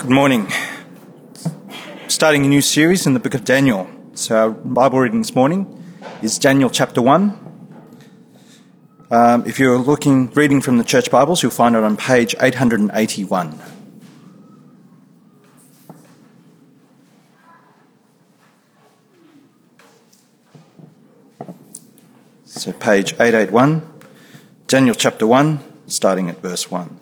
Good morning. Starting a new series in the book of Daniel. So our Bible reading this morning is Daniel chapter 1. If you're reading from the church Bibles, you'll find it on page 881. So page 881, Daniel chapter 1, starting at verse 1.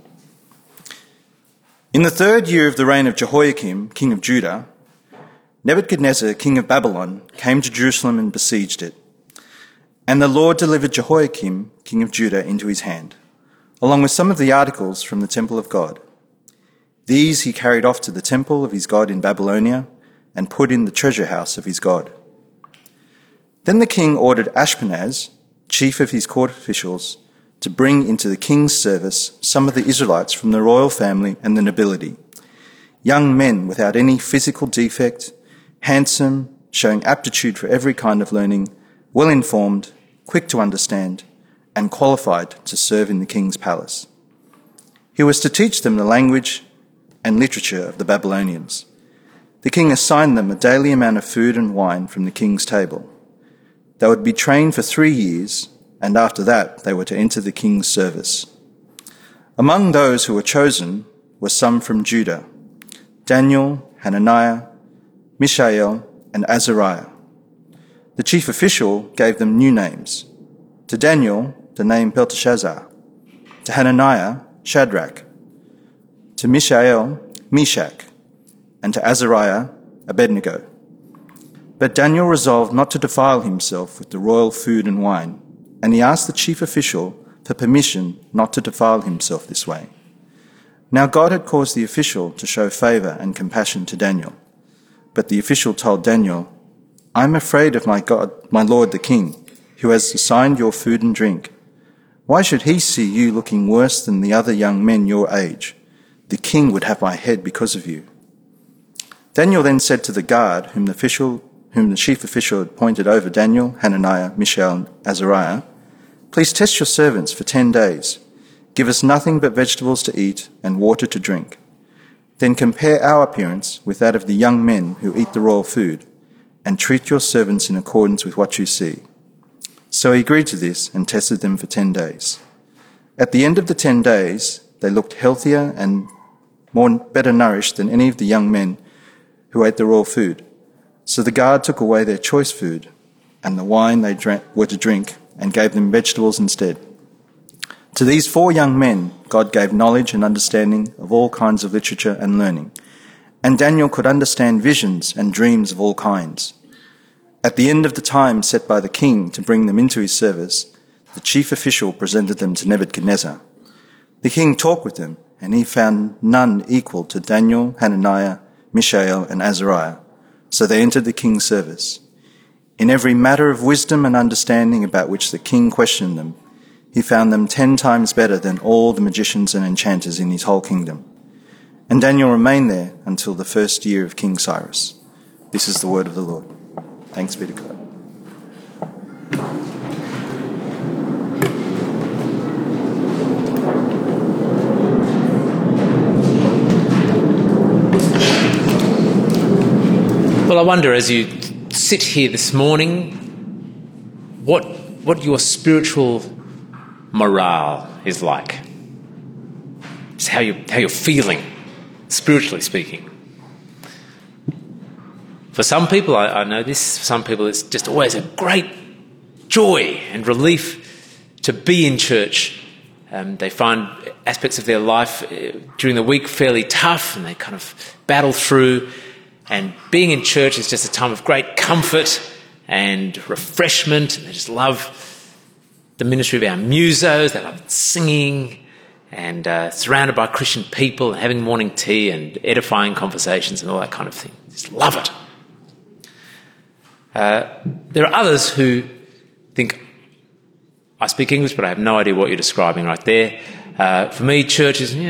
In the third year of the reign of Jehoiakim, king of Judah, Nebuchadnezzar, king of Babylon, came to Jerusalem and besieged it. And the Lord delivered Jehoiakim, king of Judah, into his hand, along with some of the articles from the temple of God. These he carried off to the temple of his God in Babylonia and put in the treasure house of his God. Then the king ordered Ashpenaz, chief of his court officials, to bring into the king's service some of the Israelites from the royal family and the nobility, young men without any physical defect, handsome, showing aptitude for every kind of learning, well-informed, quick to understand, and qualified to serve in the king's palace. He was to teach them the language and literature of the Babylonians. The king assigned them a daily amount of food and wine from the king's table. They would be trained for 3 years, and after that they were to enter the king's service. Among those who were chosen were some from Judah: Daniel, Hananiah, Mishael, and Azariah. The chief official gave them new names. To Daniel, the name Belteshazzar; to Hananiah, Shadrach; to Mishael, Meshach; and to Azariah, Abednego. But Daniel resolved not to defile himself with the royal food and wine, and he asked the chief official for permission not to defile himself this way. Now God had caused the official to show favour and compassion to Daniel. But the official told Daniel, "I am afraid of my God, my lord the king, who has assigned your food and drink. Why should he see you looking worse than the other young men your age? The king would have my head because of you." Daniel then said to the guard whom the chief official had appointed over Daniel, Hananiah, Mishael, and Azariah, "Please test your servants for 10 days. Give us nothing but vegetables to eat and water to drink. Then compare our appearance with that of the young men who eat the royal food, and treat your servants in accordance with what you see." So he agreed to this and tested them for 10 days. At the end of the 10 days, they looked healthier and better nourished than any of the young men who ate the royal food. So the guard took away their choice food and the wine they were to drink and gave them vegetables instead. To these 4 young men, God gave knowledge and understanding of all kinds of literature and learning, and Daniel could understand visions and dreams of all kinds. At the end of the time set by the king to bring them into his service, the chief official presented them to Nebuchadnezzar. The king talked with them, and he found none equal to Daniel, Hananiah, Mishael, and Azariah. So they entered the king's service. In every matter of wisdom and understanding about which the king questioned them, he found them 10 times better than all the magicians and enchanters in his whole kingdom. And Daniel remained there until the first year of King Cyrus. This is the word of the Lord. Thanks be to God. Well, I wonder, as you sit here this morning, what your spiritual morale is like. Just how you're feeling, spiritually speaking. For some people, I know this, for some people it's just always a great joy and relief to be in church. They find aspects of their life during the week fairly tough, and they kind of battle through. And being in church is just a time of great comfort and refreshment. They just love the ministry of our musos. They love singing and surrounded by Christian people and having morning tea and edifying conversations and all that kind of thing. Just love it. There are others who think, I speak English, but I have no idea what you're describing right there. For me, church is,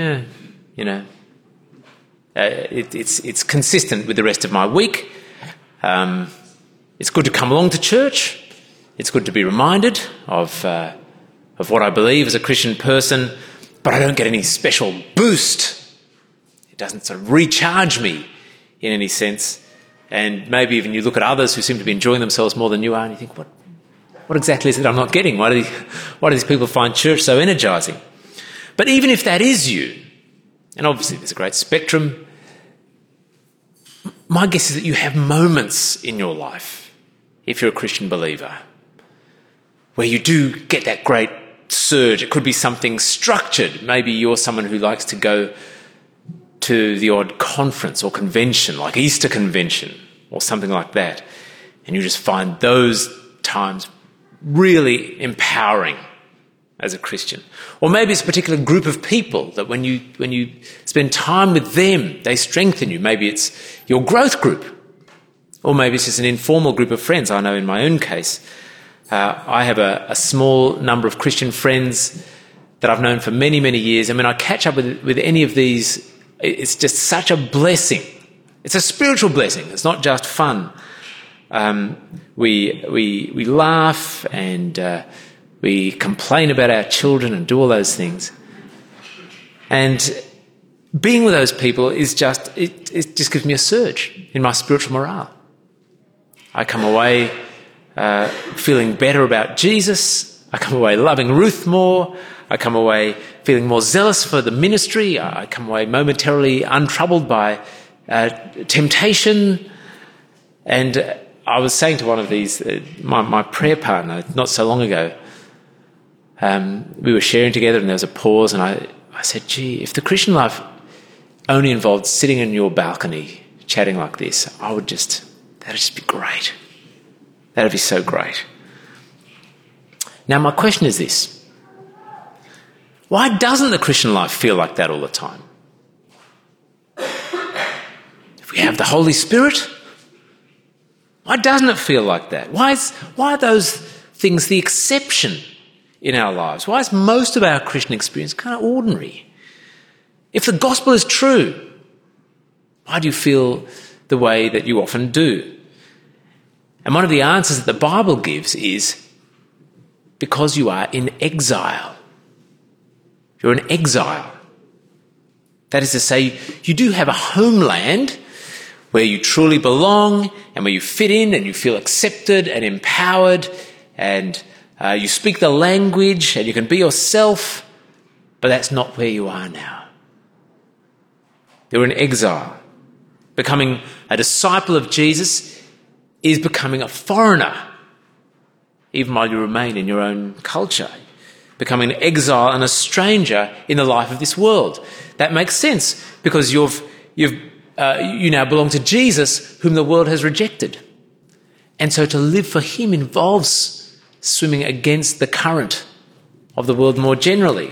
it's consistent with the rest of my week. It's good to come along to church. It's good to be reminded of what I believe as a Christian person, but I don't get any special boost. doesn't sort of recharge me in any sense. And maybe even you look at others who seem to be enjoying themselves more than you are, and you think, what exactly is it I'm not getting? Why do these people find church so energising? But even if that is you, and obviously there's a great spectrum, my guess is that you have moments in your life, if you're a Christian believer, where you do get that great surge. It could be something structured. Maybe you're someone who likes to go to the odd conference or convention, like Easter convention or something like that, and you just find those times really empowering as a Christian. Or maybe it's a particular group of people that when you spend time with them, they strengthen you. Maybe it's your growth group, or maybe it's just an informal group of friends. I know in my own case, I have a small number of Christian friends that I've known for many, many years. And when I catch up with any of these, it's just such a blessing. It's a spiritual blessing. It's not just fun. We laugh and we complain about our children and do all those things. And being with those people is just, it just gives me a surge in my spiritual morale. I come away feeling better about Jesus. I come away loving Ruth more. I come away feeling more zealous for the ministry. I come away momentarily untroubled by temptation. And I was saying to one of these, my prayer partner, not so long ago, we were sharing together and there was a pause, and I said, gee, if the Christian life only involved sitting in your balcony chatting like this, that'd just be great. That'd be so great. Now, my question is this. Why doesn't the Christian life feel like that all the time? If we have the Holy Spirit, why doesn't it feel like that? Why are those things the exception in our lives? Why is most of our Christian experience kind of ordinary? If the gospel is true, why do you feel the way that you often do? And one of the answers that the Bible gives is because you are in exile. You're in exile. That is to say, you do have a homeland where you truly belong and where you fit in and you feel accepted and empowered, and you speak the language and you can be yourself, but that's not where you are now. You're in exile. Becoming a disciple of Jesus is becoming a foreigner, even while you remain in your own culture. Becoming an exile and a stranger in the life of this world. That makes sense because you now belong to Jesus, whom the world has rejected. And so to live for him involves swimming against the current of the world more generally.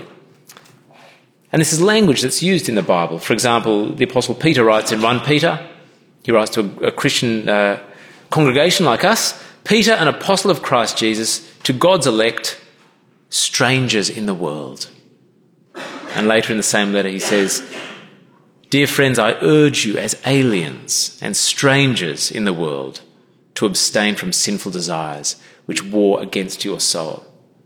And this is language that's used in the Bible. For example, the Apostle Peter writes in 1 Peter, he writes to a Christian congregation like us, Peter, an apostle of Christ Jesus, to God's elect, strangers in the world. And later in the same letter he says, dear friends, I urge you as aliens and strangers in the world to abstain from sinful desires which war against your soul.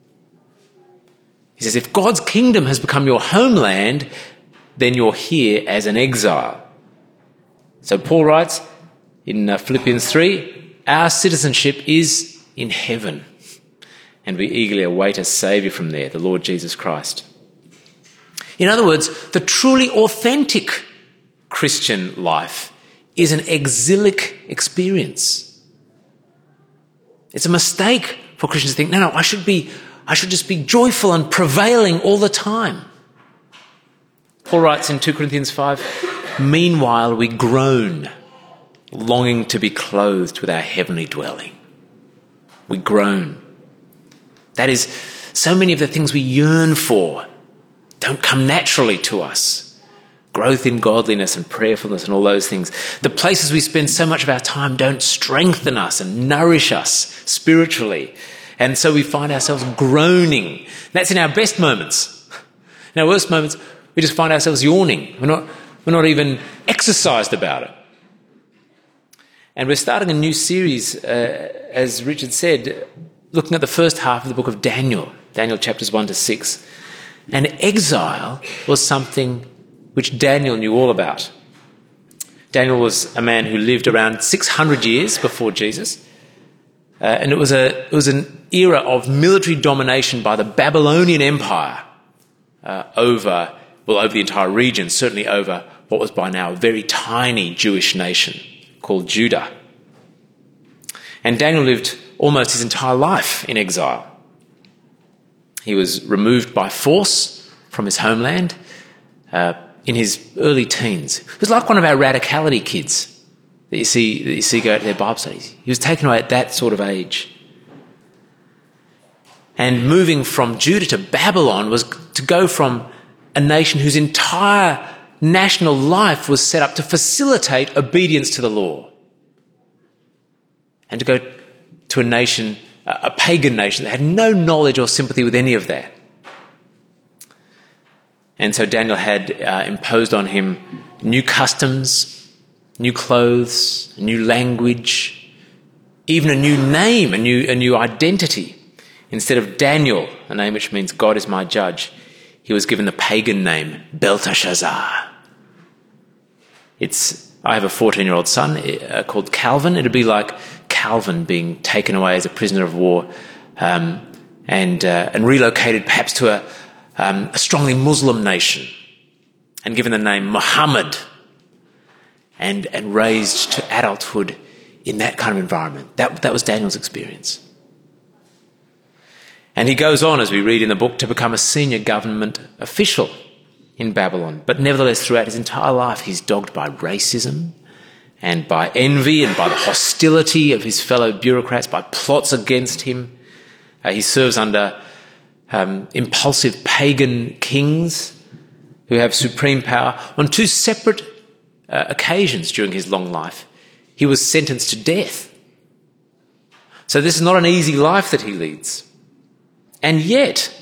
He says, if God's kingdom has become your homeland, then you're here as an exile. So Paul writes in Philippians 3, our citizenship is in heaven, and we eagerly await a Saviour from there, the Lord Jesus Christ. In other words, the truly authentic Christian life is an exilic experience. It's a mistake for Christians to think, no, I should just be joyful and prevailing all the time. Paul writes in 2 Corinthians 5, meanwhile we groan, longing to be clothed with our heavenly dwelling. We groan. That is, so many of the things we yearn for don't come naturally to us. Growth in godliness and prayerfulness and all those things. The places we spend so much of our time don't strengthen us and nourish us spiritually. And so we find ourselves groaning. That's in our best moments. In our worst moments, we just find ourselves yawning. We're not even exercised about it. And we're starting a new series, as Richard said, looking at the first half of the book of Daniel chapters 1 to 6. And exile was something which Daniel knew all about. Daniel was a man who lived around 600 years before Jesus. And it was an era of military domination by the Babylonian Empire over the entire region, certainly over what was by now a very tiny Jewish nation called Judah. And Daniel lived almost his entire life in exile. He was removed by force from his homeland in his early teens. He was like one of our radicality kids that you see go to their Bible studies. He was taken away at that sort of age. And moving from Judah to Babylon was to go from a nation whose entire national life was set up to facilitate obedience to the law, and to go to a nation, a pagan nation, that had no knowledge or sympathy with any of that. And so Daniel had imposed on him new customs, new clothes, a new language, even a new name, a new identity. Instead of Daniel, a name which means God is my judge, he was given the pagan name Belteshazzar. I have a 14-year-old son called Calvin. It'd be like Calvin being taken away as a prisoner of war and relocated perhaps to a strongly Muslim nation and given the name Muhammad and raised to adulthood in that kind of environment. That was Daniel's experience. And he goes on, as we read in the book, to become a senior government official in Babylon. But nevertheless, throughout his entire life, he's dogged by racism and by envy and by the hostility of his fellow bureaucrats, by plots against him. He serves under impulsive pagan kings who have supreme power. On two separate occasions during his long life, he was sentenced to death. So this is not an easy life that he leads. And yet,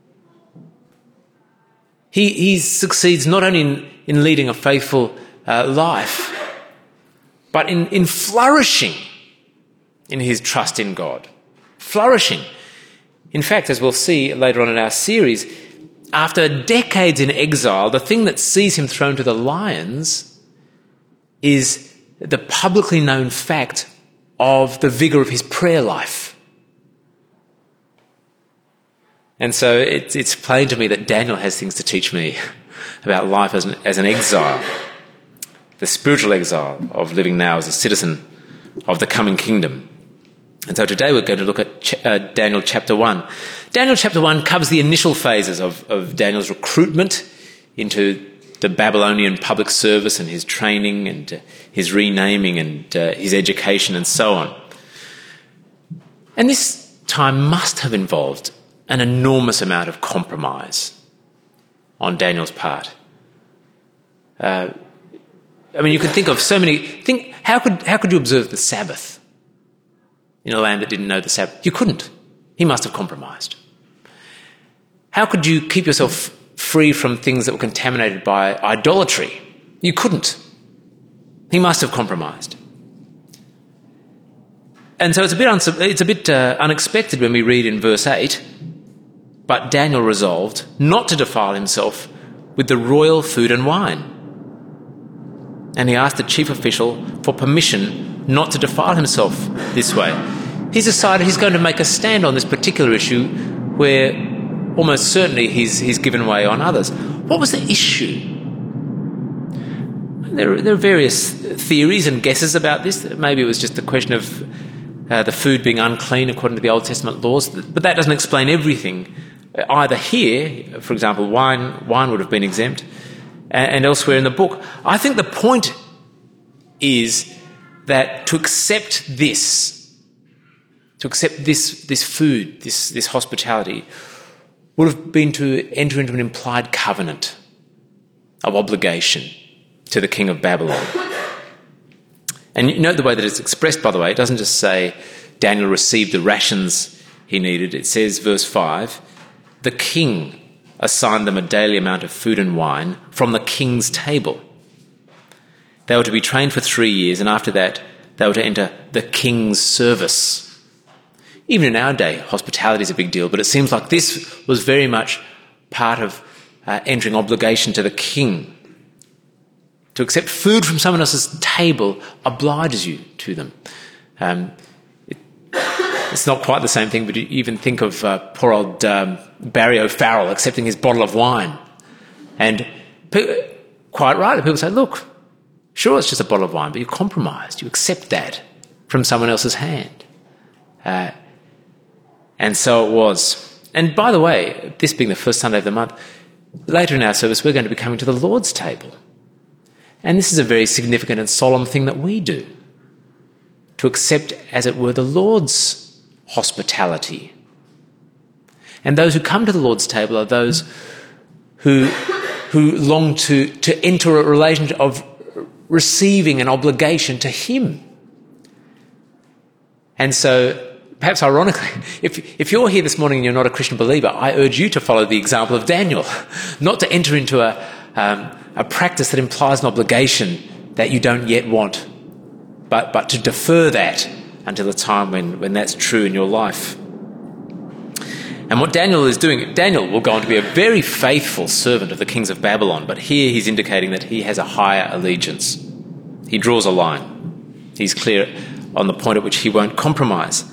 he succeeds not only in leading a faithful life, but in flourishing in his trust in God. Flourishing. In fact, as we'll see later on in our series, after decades in exile, the thing that sees him thrown to the lions is the publicly known fact of the vigour of his prayer life. And so it's plain to me that Daniel has things to teach me about life as an exile, the spiritual exile of living now as a citizen of the coming kingdom. And so today we're going to look at Daniel chapter 1. Daniel chapter 1 covers the initial phases of Daniel's recruitment into the Babylonian public service and his training and his renaming and his education and so on. And this time must have involved an enormous amount of compromise on Daniel's part. I mean, you could think of so many. How could you observe the Sabbath in a land that didn't know the Sabbath? You couldn't. He must have compromised. How could you keep yourself free from things that were contaminated by idolatry? You couldn't. He must have compromised. And so it's a bit unexpected when we read in verse 8, but Daniel resolved not to defile himself with the royal food and wine. And he asked the chief official for permission not to defile himself this way. He's decided he's going to make a stand on this particular issue where almost certainly he's given way on others. What was the issue? There are various theories and guesses about this. Maybe it was just a question of the food being unclean according to the Old Testament laws, but that doesn't explain everything. Either here, for example, wine would have been exempt, and elsewhere in the book. I think the point is that to accept this food, this hospitality, would have been to enter into an implied covenant of obligation to the king of Babylon. And you note the way that it's expressed, by the way. It doesn't just say Daniel received the rations he needed. It says, verse 5, the king assigned them a daily amount of food and wine from the king's table. They were to be trained for 3 years, and after that, they were to enter the king's service. Even in our day, hospitality is a big deal, but it seems like this was very much part of entering obligation to the king, To accept food from someone else's table obliges you to them. It's not quite the same thing, but you even think of poor old Barry O'Farrell accepting his bottle of wine. And quite rightly, people say, look, sure, it's just a bottle of wine, but you compromised. You accept that from someone else's hand. And so it was. And by the way, this being the first Sunday of the month, later in our service, we're going to be coming to the Lord's table. And this is a very significant and solemn thing that we do, to accept, as it were, the Lord's hospitality. And those who come to the Lord's table are those who long to enter a relationship of receiving an obligation to Him. And so, perhaps ironically, if you're here this morning and you're not a Christian believer, I urge you to follow the example of Daniel, not to enter into a practice that implies an obligation that you don't yet want, but to defer that until the time when that's true in your life. And what Daniel is doing, Daniel will go on to be a very faithful servant of the kings of Babylon, but here he's indicating that he has a higher allegiance. He draws a line. He's clear on the point at which he won't compromise.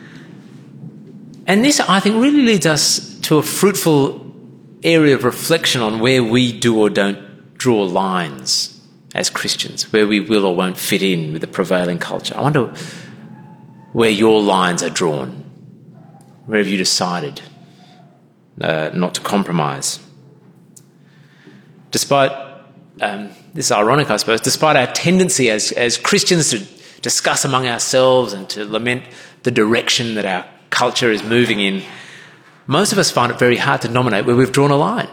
And this, I think, really leads us to a fruitful area of reflection on where we do or don't draw lines as Christians, where we will or won't fit in with the prevailing culture. I wonder where your lines are drawn. Where have you decided not to compromise? Despite, this is ironic, I suppose, despite our tendency as Christians to discuss among ourselves and to lament the direction that our culture is moving in, most of us find it very hard to nominate where we've drawn a line.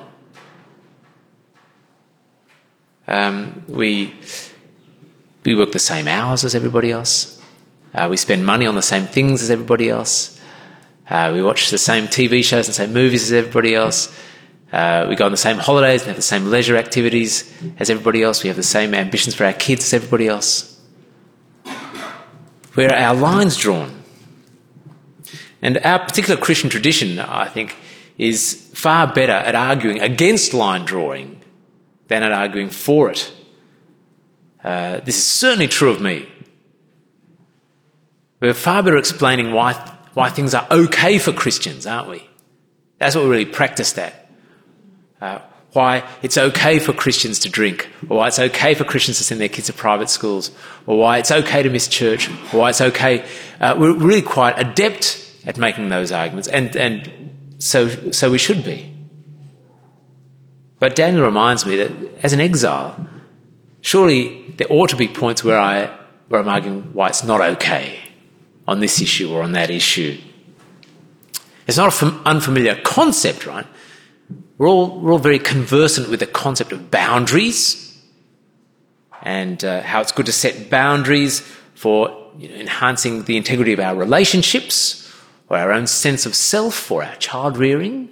We work the same hours as everybody else. We spend money on the same things as everybody else. We watch the same TV shows and same movies as everybody else. We go on the same holidays and have the same leisure activities as everybody else. We have the same ambitions for our kids as everybody else. Where are our lines drawn? And our particular Christian tradition, I think, is far better at arguing against line drawing than at arguing for it. This is certainly true of me. We're far better explaining why things are okay for Christians, aren't we? That's what we really practiced at. Why it's okay for Christians to drink, or why it's okay for Christians to send their kids to private schools, or why it's okay to miss church, or why it's okay. We're really quite adept at making those arguments, and so we should be. But Daniel reminds me that as an exile, surely there ought to be points where I'm arguing why it's not okay on this issue or on that issue. It's not an unfamiliar concept, right? We're all very conversant with the concept of boundaries and how it's good to set boundaries for enhancing the integrity of our relationships or our own sense of self or our child rearing.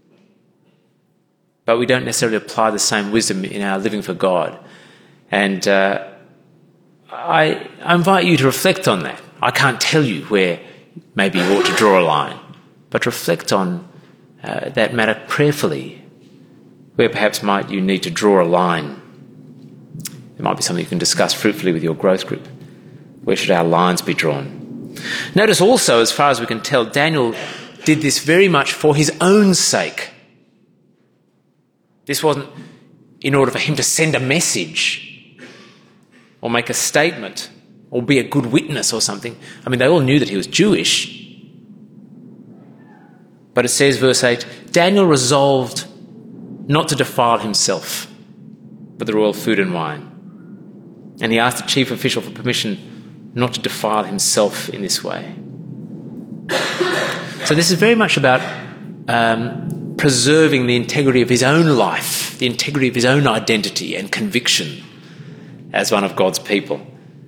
But we don't necessarily apply the same wisdom in our living for God. And I invite you to reflect on that. I can't tell you where maybe you ought to draw a line, but reflect on that matter prayerfully. Where perhaps might you need to draw a line? It might be something you can discuss fruitfully with your growth group. Where should our lines be drawn? Notice also, as far as we can tell, Daniel did this very much for his own sake. This wasn't in order for him to send a message or make a statement or be a good witness or something. I mean, they all knew that he was Jewish. But it says, verse 8, Daniel resolved not to defile himself with the royal food and wine. And he asked the chief official for permission not to defile himself in this way. So this is very much about preserving the integrity of his own life, the integrity of his own identity and conviction as one of God's people.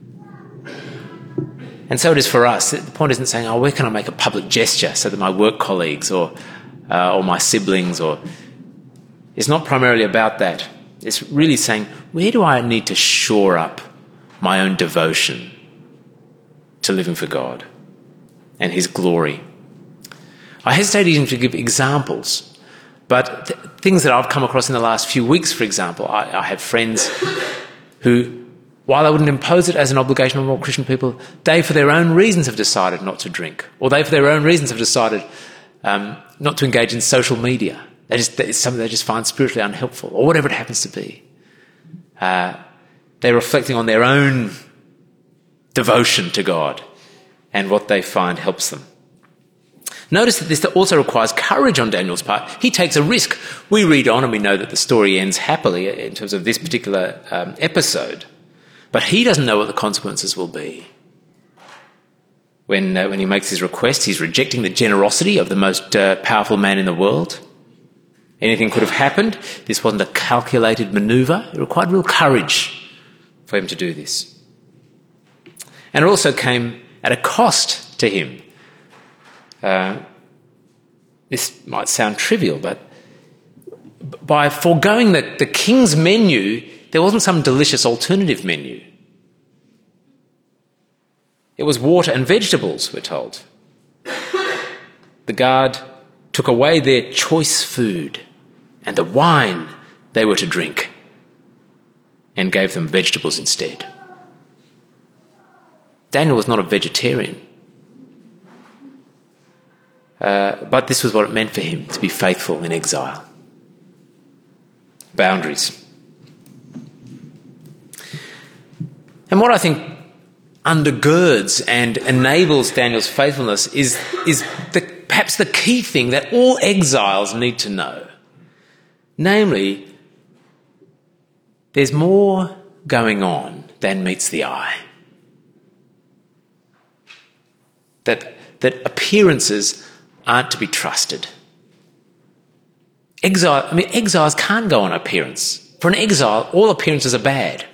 And so it is for us. The point isn't saying, where can I make a public gesture so that my work colleagues or my siblings It's not primarily about that. It's really saying, where do I need to shore up my own devotion to living for God and His glory? I hesitate even to give examples, but things that I've come across in the last few weeks, for example, I have friends who, while I wouldn't impose it as an obligation on all Christian people, they for their own reasons have decided not to drink, or they for their own reasons have decided not to engage in social media. It's something they just find spiritually unhelpful, or whatever it happens to be. They're reflecting on their own devotion to God and what they find helps them. Notice that this also requires courage on Daniel's part. He takes a risk. We read on and we know that the story ends happily in terms of this particular episode, but he doesn't know what the consequences will be. When he makes his request, he's rejecting the generosity of the most powerful man in the world. Anything could have happened. This wasn't a calculated manoeuvre. It required real courage for him to do this. And it also came at a cost to him. This might sound trivial, but by foregoing the king's menu, there wasn't some delicious alternative menu. It was water and vegetables, we're told. The guard took away their choice food and the wine they were to drink and gave them vegetables instead. Daniel was not a vegetarian. But this was what it meant for him to be faithful in exile. Boundaries. And what I think undergirds and enables Daniel's faithfulness is perhaps the key thing that all exiles need to know. Namely, there's more going on than meets the eye. That appearances aren't to be trusted. Exiles can't go on appearance. For an exile, all appearances are bad.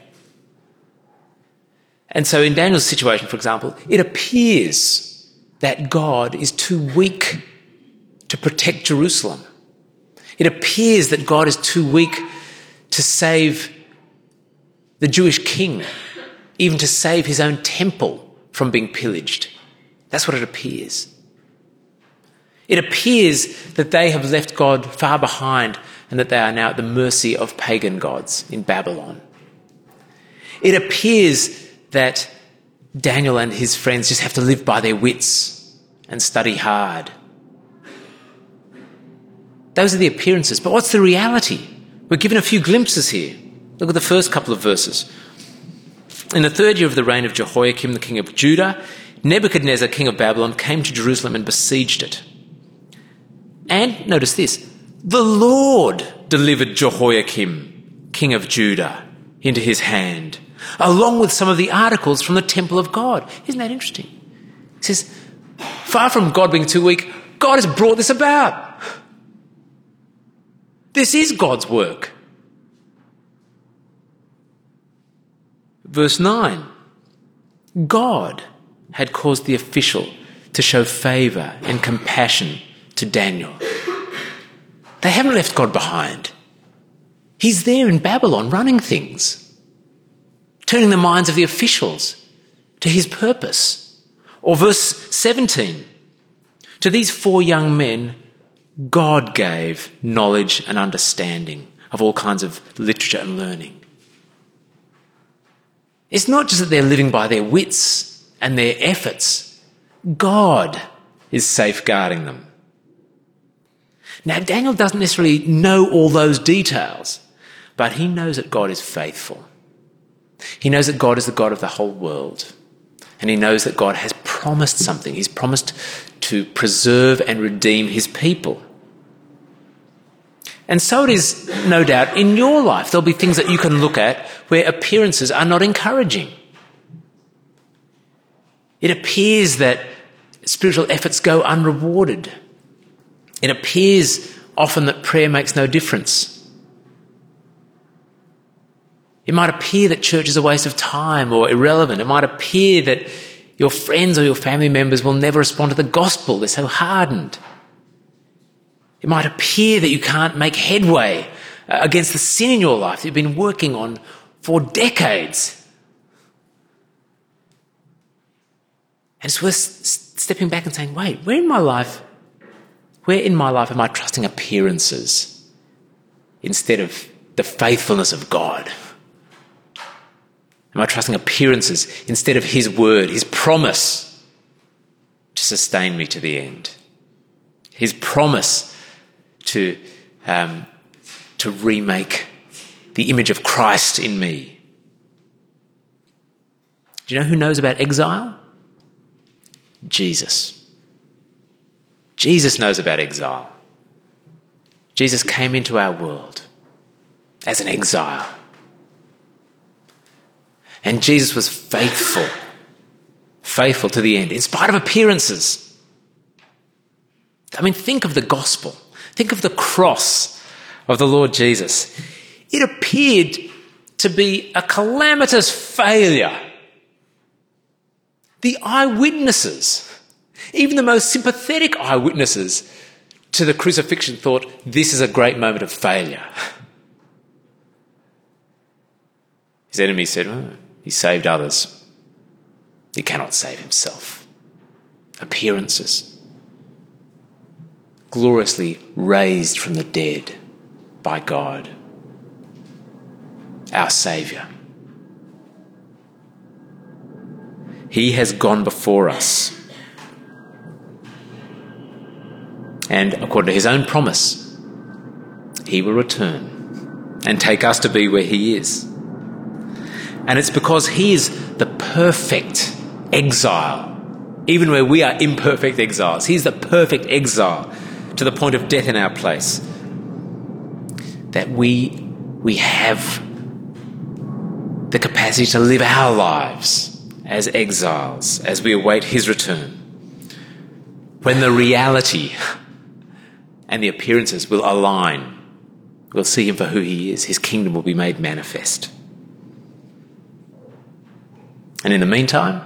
And so in Daniel's situation, for example, it appears that God is too weak to protect Jerusalem. It appears that God is too weak to save the Jewish king, even to save his own temple from being pillaged. That's what it appears. It appears that they have left God far behind and that they are now at the mercy of pagan gods in Babylon. It appears that Daniel and his friends just have to live by their wits and study hard. Those are the appearances. But what's the reality? We're given a few glimpses here. Look at the first couple of verses. In the 3rd year of the reign of Jehoiakim, the king of Judah, Nebuchadnezzar, king of Babylon, came to Jerusalem and besieged it. And, notice this, the Lord delivered Jehoiakim, king of Judah, into his hand, along with some of the articles from the temple of God. Isn't that interesting? He says, far from God being too weak, God has brought this about. This is God's work. Verse 9, God had caused the official to show favour and compassion to Daniel. They haven't left God behind. He's there in Babylon running things, turning the minds of the officials to his purpose. Or verse 17, to these 4 young men, God gave knowledge and understanding of all kinds of literature and learning. It's not just that they're living by their wits and their efforts. God is safeguarding them. Now, Daniel doesn't necessarily know all those details, but he knows that God is faithful. He knows that God is the God of the whole world. And he knows that God has promised something. He's promised to preserve and redeem his people. And so it is, no doubt, in your life. There'll be things that you can look at where appearances are not encouraging. It appears that spiritual efforts go unrewarded. It appears often that prayer makes no difference. It might appear that church is a waste of time or irrelevant. It might appear that your friends or your family members will never respond to the gospel. They're so hardened. It might appear that you can't make headway against the sin in your life that you've been working on for decades. And it's worth stepping back and saying, wait, where in my life am I trusting appearances instead of the faithfulness of God? Am I trusting appearances instead of his word, his promise to sustain me to the end? His promise to remake the image of Christ in me. Do you know who knows about exile? Jesus. Jesus knows about exile. Jesus came into our world as an exile. And Jesus was faithful to the end, in spite of appearances. I mean, think of the gospel. Think of the cross of the Lord Jesus. It appeared to be a calamitous failure. The eyewitnesses, even the most sympathetic eyewitnesses to the crucifixion, thought this is a great moment of failure. His enemies said, "Oh, he saved others. He cannot save himself." Appearances. Gloriously raised from the dead by God, our Saviour. He has gone before us. And according to his own promise, he will return and take us to be where he is. And it's because he is the perfect exile, even where we are imperfect exiles. He's the perfect exile to the point of death in our place, that we have the capacity to live our lives as exiles as we await his return, when the reality and the appearances will align. We'll see him for who he is. His kingdom will be made manifest. And in the meantime,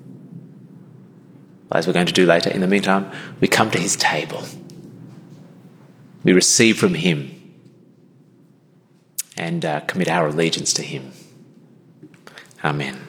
as we're going to do later, in the meantime, we come to his table. We receive from him and commit our allegiance to him. Amen.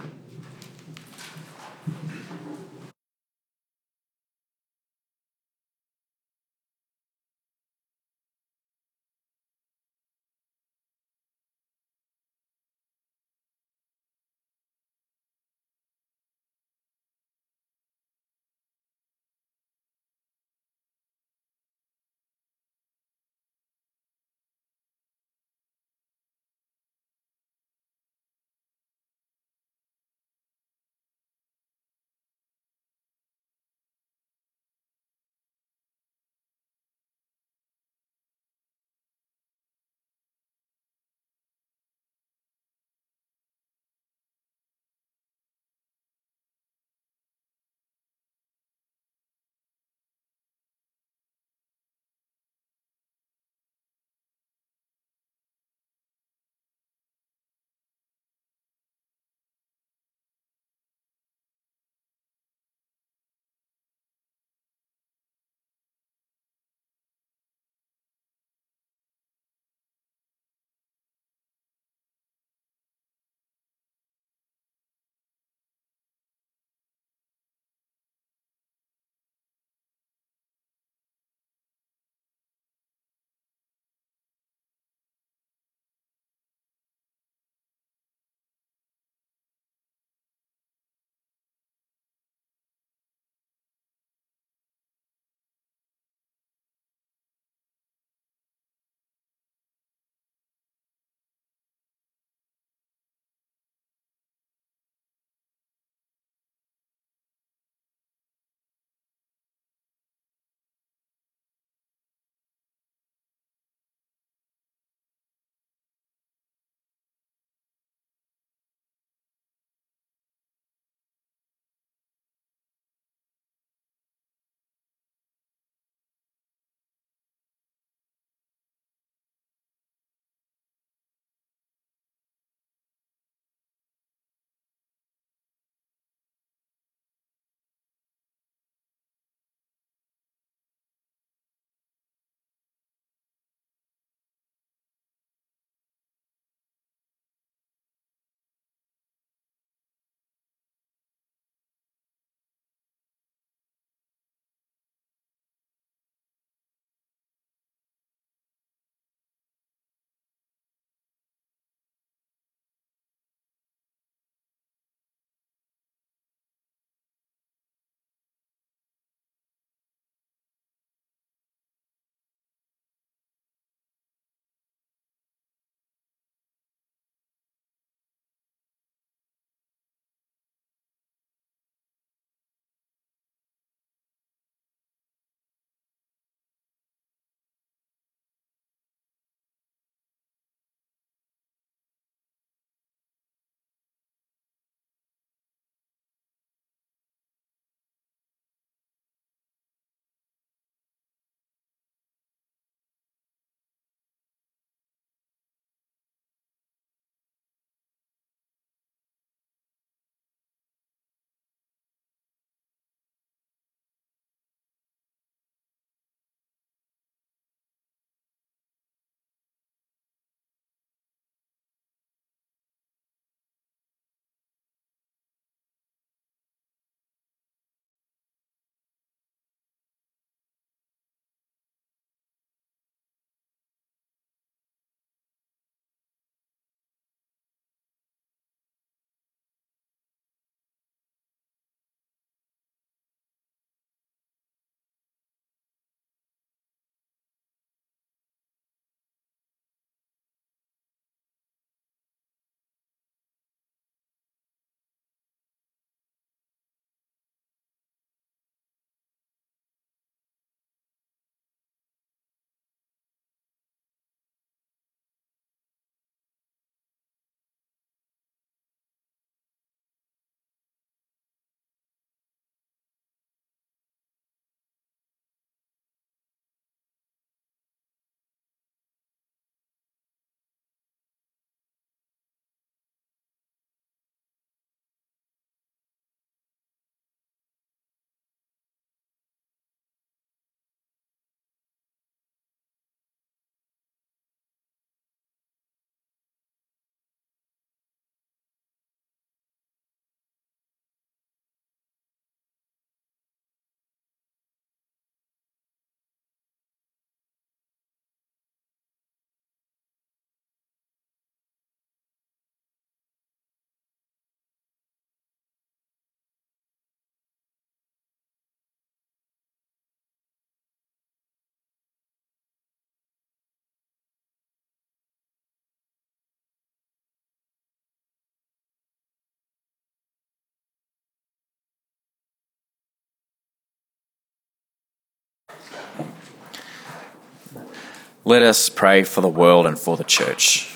Let us pray for the world and for the church.